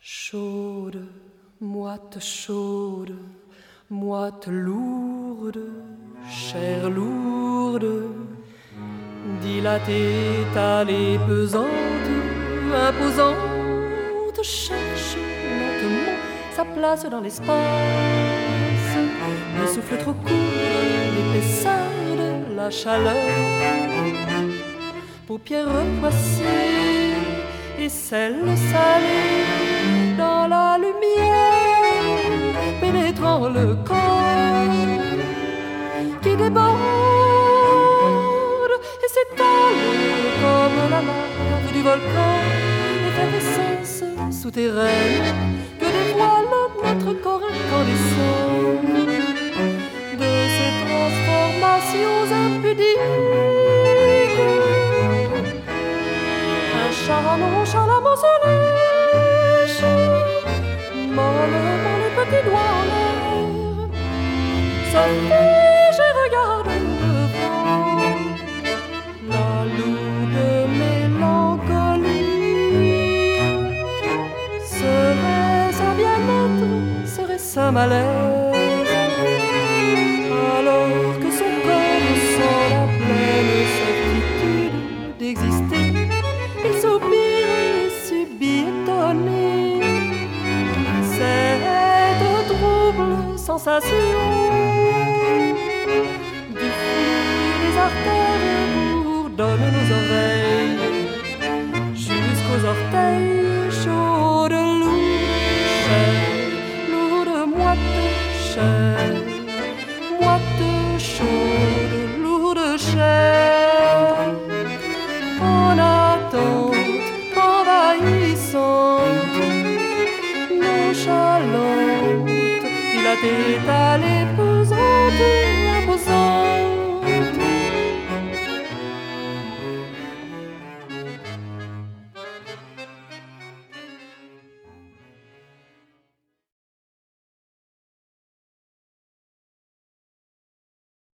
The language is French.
Chaude, moite lourde, chair lourde, dilatée, talée, pesante, imposante, cherche lentement sa place dans l'espace. Le souffle trop court, l'épaisseur de la chaleur, paupières poissées et sel salé dans la lumière, pénétrant le corps qui déborde et s'étale comme la lave du volcan, effervescence souterraine que dévoile notre corps incandescent. De ces transformations impudiques, un char nonchalamment se lèche, mollement les petits doigts en l'air, se fige et regarde devant la lourde mélancolie. Serait-ce un bien-être, serait-ce un malaise, alors que son corps sent la pleine certitude d'exister? Il soupire et subit étonné cette trouble sensation du flux des artères bourdonne nos oreilles jusqu'aux orteils. Chaude, lourde, chair, lourde, moite, chair, moite, chaude, lourde, chair, en attente envahissante, nonchalante, dilatée, talée, pesante, imposante.